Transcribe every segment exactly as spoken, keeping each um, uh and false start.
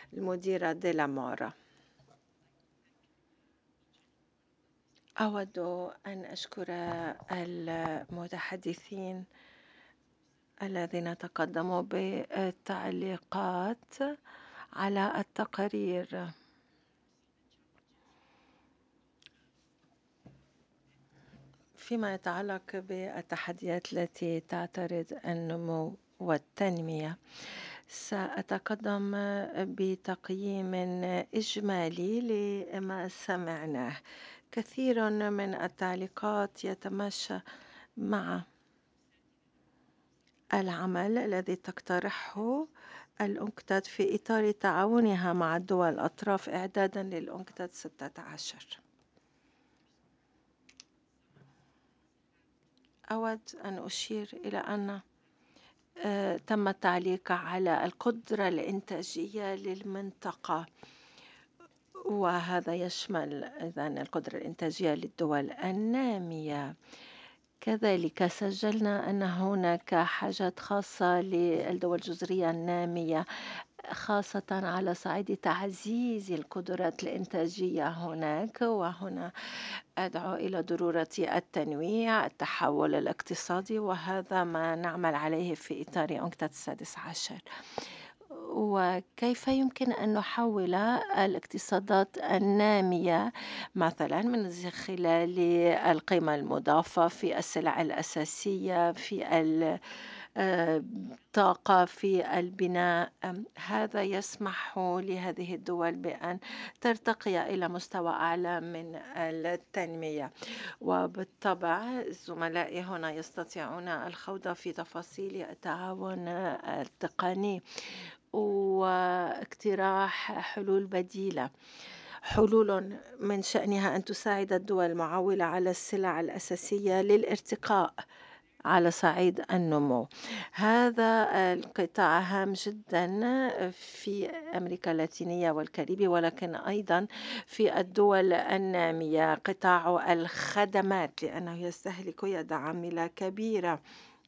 المديرة ديلامورا. أود أن أشكر المتحدثين الذين تقدموا بالتعليقات على التقارير. فيما يتعلق بالتحديات التي تعترض النمو والتنمية، سأتقدم بتقييم إجمالي لما سمعناه. كثير من التعليقات يتماشى مع العمل الذي تقترحه الأنكتاد في إطار تعاونها مع الدول الأطراف إعدادا للأنكتاد ستة عشر. أود أن أشير إلى أن تم التعليق على القدرة الإنتاجية للمنطقة، وهذا يشمل إذن القدرة الإنتاجية للدول النامية. كذلك سجلنا أن هناك حاجات خاصة للدول الجزرية النامية، خاصة على صعيد تعزيز القدرات الإنتاجية هناك، وهنا أدعو إلى ضرورة التنويع التحول الاقتصادي، وهذا ما نعمل عليه في إطار أنكتاد السادس عشر. وكيف يمكن أن نحول الاقتصادات النامية مثلا من خلال القيمة المضافة في السلع الأساسية، في الطاقة، في البناء. هذا يسمح لهذه الدول بأن ترتقي إلى مستوى أعلى من التنمية. وبالطبع زملائي هنا يستطيعون الخوض في تفاصيل التعاون التقني واقتراح حلول بديلة، حلول من شأنها أن تساعد الدول المعولة على السلع الأساسية للارتقاء على صعيد النمو. هذا القطاع هام جدا في أمريكا اللاتينية والكاريبي، ولكن أيضا في الدول النامية، قطاع الخدمات، لأنه يستهلك يد عاملة كبيرة.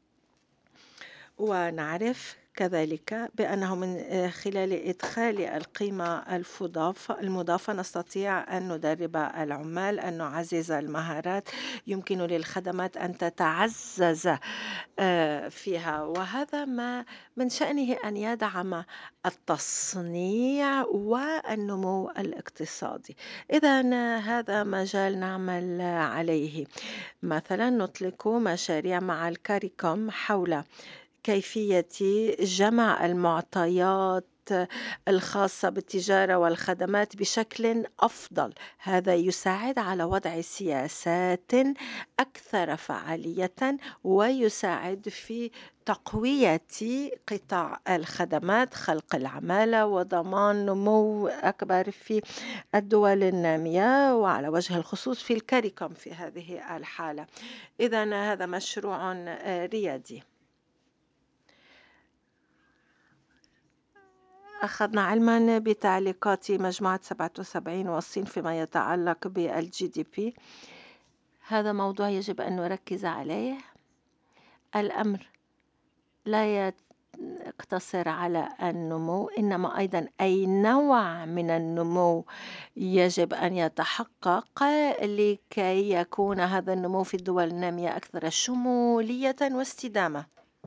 ونعرف كذلك بأنه من خلال إدخال القيمة المضافة نستطيع أن ندرب العمال، أن نعزز المهارات، يمكن للخدمات أن تتعزز فيها، وهذا ما من شأنه أن يدعم التصنيع والنمو الاقتصادي. إذن هذا مجال نعمل عليه. مثلا نطلق مشاريع مع الكاريكوم حول كيفية جمع المعطيات الخاصة بالتجارة والخدمات بشكل أفضل. هذا يساعد على وضع سياسات أكثر فعالية، ويساعد في تقوية قطاع الخدمات، خلق العمالة، وضمان نمو أكبر في الدول النامية، وعلى وجه الخصوص في الكاريكوم في هذه الحالة. إذن هذا مشروع ريادي. أخذنا علما بتعليقات مجموعة سبعة وسبعين والصين فيما يتعلق بالجي دي بي. هذا موضوع يجب أن نركز عليه. الأمر لا يقتصر على النمو، إنما أيضا أي نوع من النمو يجب أن يتحقق لكي يكون هذا النمو في الدول النامية أكثر شمولية واستدامة.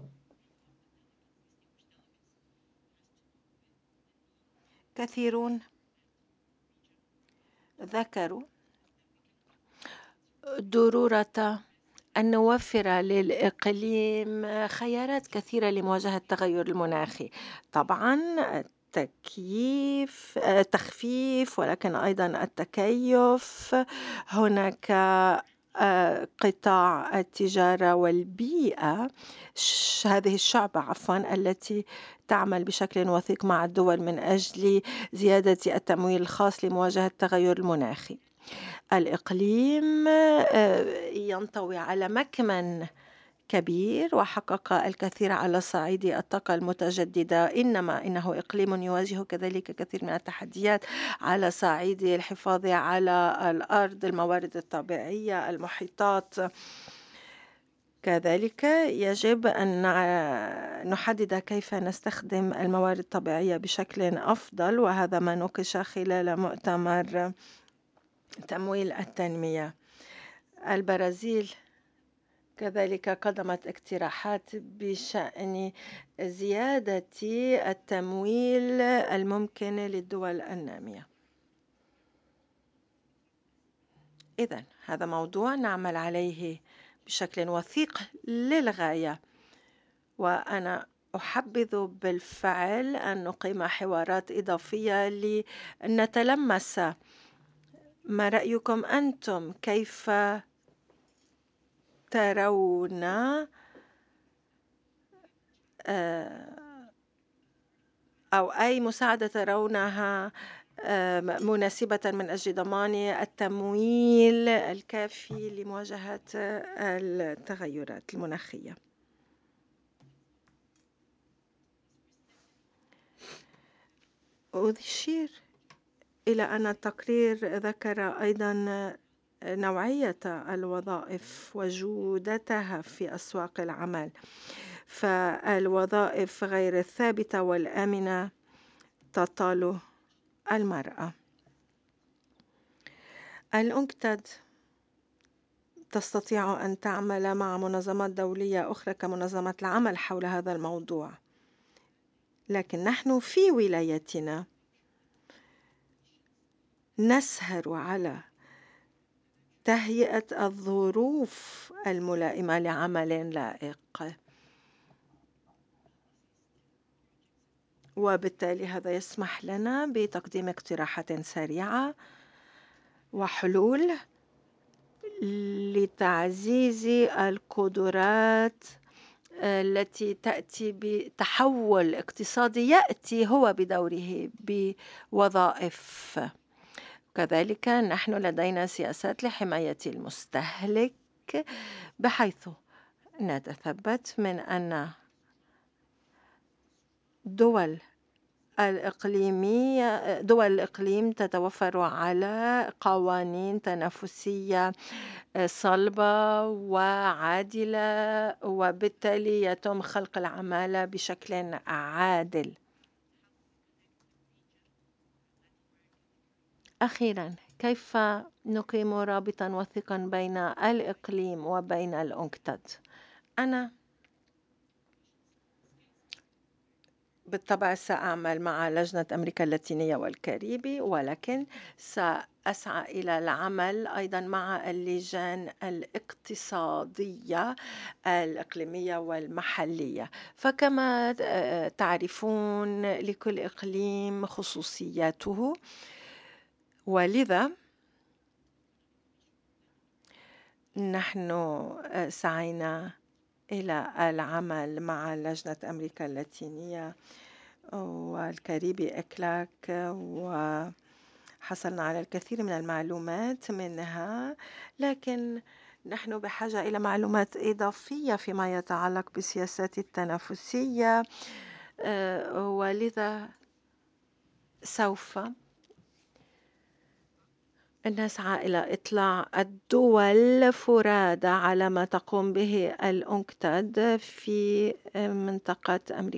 كثيرون ذكروا ضرورة أن نوفر للإقليم خيارات كثيرة لمواجهة التغير المناخي. طبعا التكييف تخفيف، ولكن أيضا التكيف. هناك قطاع التجارة والبيئة، هذه الشعبة عفوا التي تعمل بشكل وثيق مع الدول من أجل زيادة التمويل الخاص لمواجهة التغير المناخي. الإقليم ينطوي على مكمن كبير وحقق الكثير على صعيد الطاقة المتجددة، إنما إنه إقليم يواجه كذلك كثير من التحديات على صعيد الحفاظ على الأرض، الموارد الطبيعية، المحيطات. كذلك يجب أن نع- نحدد كيف نستخدم الموارد الطبيعية بشكل أفضل، وهذا ما نوقش خلال مؤتمر تمويل التنمية. البرازيل كذلك قدمت اقتراحات بشأن زيادة التمويل الممكن للدول النامية. إذن هذا موضوع نعمل عليه بشكل وثيق للغاية، وأنا أحبذ بالفعل أن نقيم حوارات إضافية لنتلمس ما رأيكم أنتم، كيف ترون أو أي مساعدة ترونها مناسبة من أجل ضمان التمويل الكافي لمواجهة التغيرات المناخية. أشير إلى أن التقرير ذكر أيضا نوعية الوظائف وجودتها في أسواق العمل، فالوظائف غير الثابتة والآمنة تطال المرأة. الأنكتاد تستطيع أن تعمل مع منظمات دولية أخرى كمنظمة العمل حول هذا الموضوع، لكن نحن في ولايتنا نسهر على تهيئة الظروف الملائمة لعمل لائق، وبالتالي هذا يسمح لنا بتقديم اقتراحات سريعة وحلول لتعزيز القدرات التي تأتي بتحول اقتصادي يأتي هو بدوره بوظائف. كذلك نحن لدينا سياسات لحماية المستهلك، بحيث نتثبت من أن دول الإقليمية دول الإقليم تتوفر على قوانين تنافسية صلبة وعادلة، وبالتالي يتم خلق العمالة بشكل عادل. أخيرا، كيف نقيم رابطا وثيقا بين الإقليم وبين الأنكتاد؟ أنا بالطبع سأعمل مع لجنة أمريكا اللاتينية والكاريبي، ولكن سأسعى إلى العمل أيضا مع اللجان الاقتصادية الإقليمية والمحلية، فكما تعرفون لكل إقليم خصوصياته، ولذا نحن سعينا إلى العمل مع لجنة أمريكا اللاتينية والكاريبي إكلاك، وحصلنا على الكثير من المعلومات منها، لكن نحن بحاجة إلى معلومات إضافية فيما يتعلق بالسياسات التنافسية، ولذا سوف نسعى إلى إطلاع الدول فرادى على ما تقوم به الأنكتاد في منطقة أمريكا